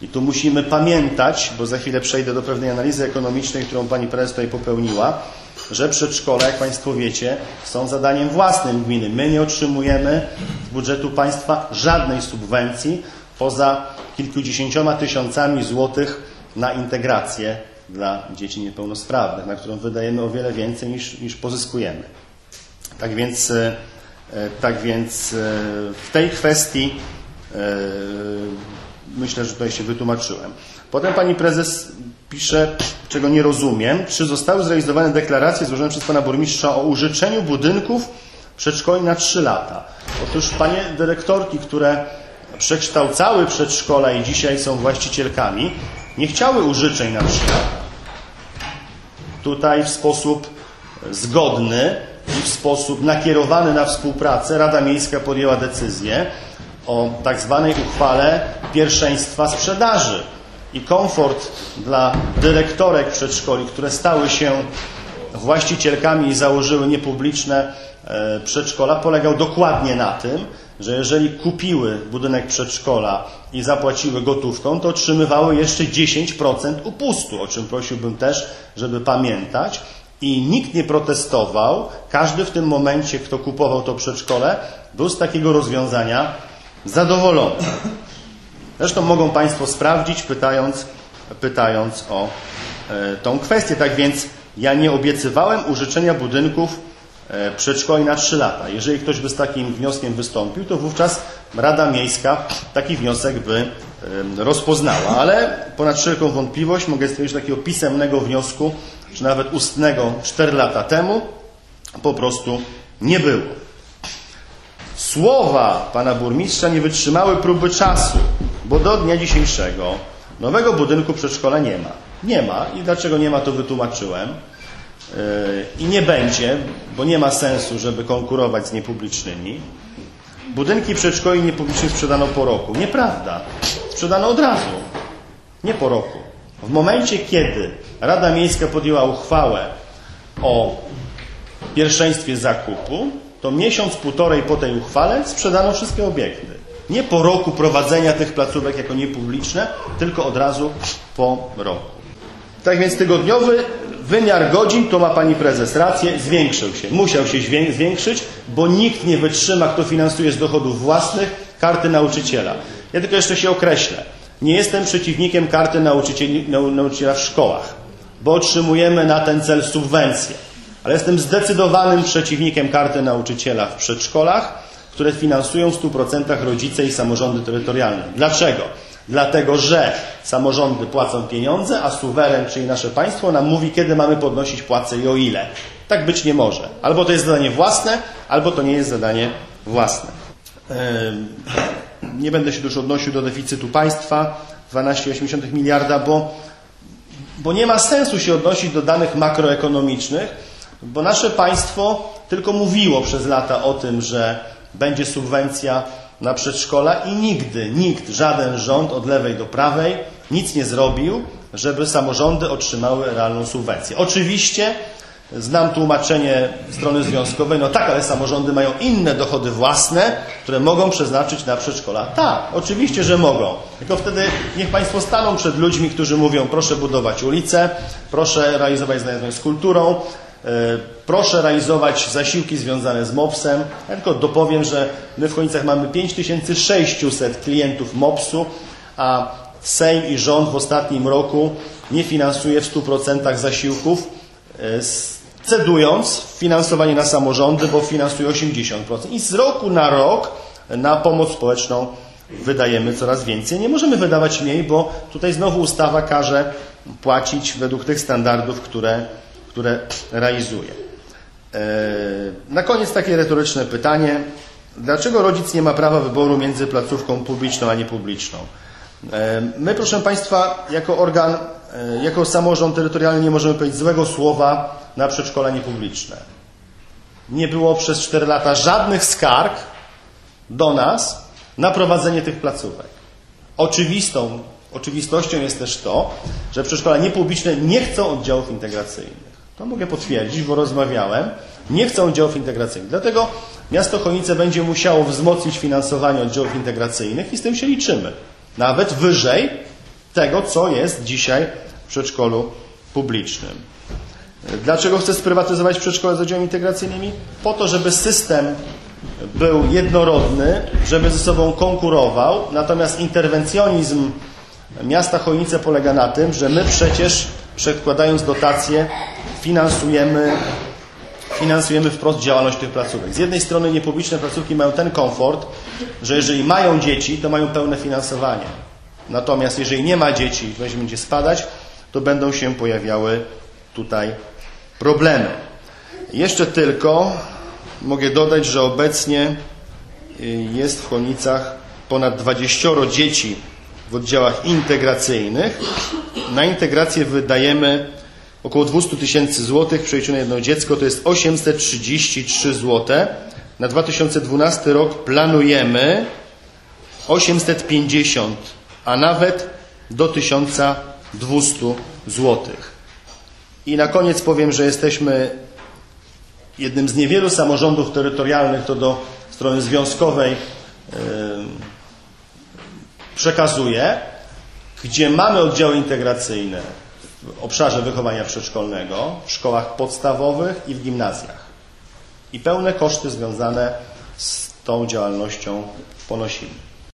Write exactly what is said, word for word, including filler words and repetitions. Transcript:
I tu musimy pamiętać, bo za chwilę przejdę do pewnej analizy ekonomicznej, którą pani prezes tutaj popełniła, że przedszkola, jak państwo wiecie, są zadaniem własnym gminy. My nie otrzymujemy z budżetu państwa żadnej subwencji poza kilkudziesięcioma tysiącami złotych na integrację dla dzieci niepełnosprawnych, na którą wydajemy o wiele więcej niż, niż pozyskujemy. Tak więc, tak więc w tej kwestii myślę, że tutaj się wytłumaczyłem. Potem pani prezes pisze, czego nie rozumiem, czy zostały zrealizowane deklaracje złożone przez pana burmistrza o użyczeniu budynków przedszkoli na trzy lata. Otóż panie dyrektorki, które przekształcały przedszkola i dzisiaj są właścicielkami, nie chciały użyczeń na trzy lata. Tutaj w sposób zgodny i w sposób nakierowany na współpracę Rada Miejska podjęła decyzję o tak zwanej uchwale pierwszeństwa sprzedaży. I komfort dla dyrektorek przedszkoli, które stały się właścicielkami i założyły niepubliczne przedszkola, polegał dokładnie na tym, że jeżeli kupiły budynek przedszkola i zapłaciły gotówką, to otrzymywały jeszcze dziesięć procent upustu, o czym prosiłbym też, żeby pamiętać. I nikt nie protestował. Każdy w tym momencie, kto kupował to przedszkole, był z takiego rozwiązania zadowolony. Zresztą mogą państwo sprawdzić, pytając, pytając o e, tą kwestię. Tak więc ja nie obiecywałem użyczenia budynków e, przedszkoli na trzy lata. Jeżeli ktoś by z takim wnioskiem wystąpił, to wówczas Rada Miejska taki wniosek by e, rozpoznała. Ale ponad wszelką wątpliwość mogę stwierdzić, że takiego pisemnego wniosku, czy nawet ustnego cztery lata temu po prostu nie było. Słowa pana burmistrza nie wytrzymały próby czasu, bo do dnia dzisiejszego nowego budynku przedszkola nie ma. Nie ma i dlaczego nie ma, to wytłumaczyłem. Yy, I nie będzie, bo nie ma sensu, żeby konkurować z niepublicznymi. Budynki przedszkoli niepublicznych sprzedano po roku. Nieprawda. Sprzedano od razu. Nie po roku. W momencie, kiedy Rada Miejska podjęła uchwałę o pierwszeństwie zakupu, to miesiąc, półtorej po tej uchwale sprzedano wszystkie obiekty. Nie po roku prowadzenia tych placówek jako niepubliczne, tylko od razu po roku. Tak więc tygodniowy wymiar godzin, to ma pani prezes rację, zwiększył się. Musiał się zwiększyć, bo nikt nie wytrzyma, kto finansuje z dochodów własnych karty nauczyciela. Ja tylko jeszcze się określę. Nie jestem przeciwnikiem karty nauczycieli, nauczyciela w szkołach, bo otrzymujemy na ten cel subwencje. Ale jestem zdecydowanym przeciwnikiem karty nauczyciela w przedszkolach, które finansują w stu procentach rodzice i samorządy terytorialne. Dlaczego? Dlatego, że samorządy płacą pieniądze, a suweren, czyli nasze państwo, nam mówi, kiedy mamy podnosić płace i o ile. Tak być nie może. Albo to jest zadanie własne, albo to nie jest zadanie własne. Nie będę się już odnosił do deficytu państwa, dwanaście przecinek osiem miliarda, bo, bo nie ma sensu się odnosić do danych makroekonomicznych, bo nasze państwo tylko mówiło przez lata o tym, że będzie subwencja na przedszkola i nigdy, nikt, żaden rząd od lewej do prawej nic nie zrobił, żeby samorządy otrzymały realną subwencję. Oczywiście znam tłumaczenie strony związkowej, no tak, ale samorządy mają inne dochody własne, które mogą przeznaczyć na przedszkola. Tak, oczywiście, że mogą. Tylko wtedy niech państwo staną przed ludźmi, którzy mówią, proszę budować ulice, proszę realizować zadania z kulturą, proszę realizować zasiłki związane z mopsem. Ja tylko dopowiem, że my w Chojnicach mamy pięć tysięcy sześćset klientów mopsu, a Sejm i rząd w ostatnim roku nie finansuje w stu procentach zasiłków, cedując finansowanie na samorządy, bo finansuje osiemdziesiąt procent. I z roku na rok na pomoc społeczną wydajemy coraz więcej. Nie możemy wydawać mniej, bo tutaj znowu ustawa każe płacić według tych standardów, które które realizuje. Na koniec takie retoryczne pytanie. Dlaczego rodzic nie ma prawa wyboru między placówką publiczną a niepubliczną? My, proszę państwa, jako organ, jako samorząd terytorialny nie możemy powiedzieć złego słowa na przedszkola niepubliczne. Nie było przez cztery lata żadnych skarg do nas na prowadzenie tych placówek. Oczywistą, oczywistością jest też to, że przedszkola niepubliczne nie chcą oddziałów integracyjnych. To mogę potwierdzić, bo rozmawiałem. Nie chcą oddziałów integracyjnych. Dlatego miasto Chojnice będzie musiało wzmocnić finansowanie oddziałów integracyjnych i z tym się liczymy. Nawet wyżej tego, co jest dzisiaj w przedszkolu publicznym. Dlaczego chcę sprywatyzować przedszkole z oddziałami integracyjnymi? Po to, żeby system był jednorodny, żeby ze sobą konkurował, natomiast interwencjonizm miasta Chojnice polega na tym, że my przecież przedkładając dotacje finansujemy, finansujemy wprost działalność tych placówek. Z jednej strony niepubliczne placówki mają ten komfort, że jeżeli mają dzieci, to mają pełne finansowanie. Natomiast jeżeli nie ma dzieci i weźmie będzie spadać, to będą się pojawiały tutaj problemy. Jeszcze tylko mogę dodać, że obecnie jest w Chojnicach ponad dwadzieścia dzieci w oddziałach integracyjnych. Na integrację wydajemy około dwieście tysięcy złotych, przeliczone na jedno dziecko to jest osiemset trzydzieści trzy złote. Na dwa tysiące dwunasty rok planujemy osiemset pięćdziesiąt, a nawet do tysiąc dwieście złotych. I na koniec powiem, że jesteśmy jednym z niewielu samorządów terytorialnych, to do strony związkowej yy, przekazuję, gdzie mamy oddziały integracyjne w obszarze wychowania przedszkolnego, w szkołach podstawowych i w gimnazjach. I pełne koszty związane z tą działalnością ponosimy.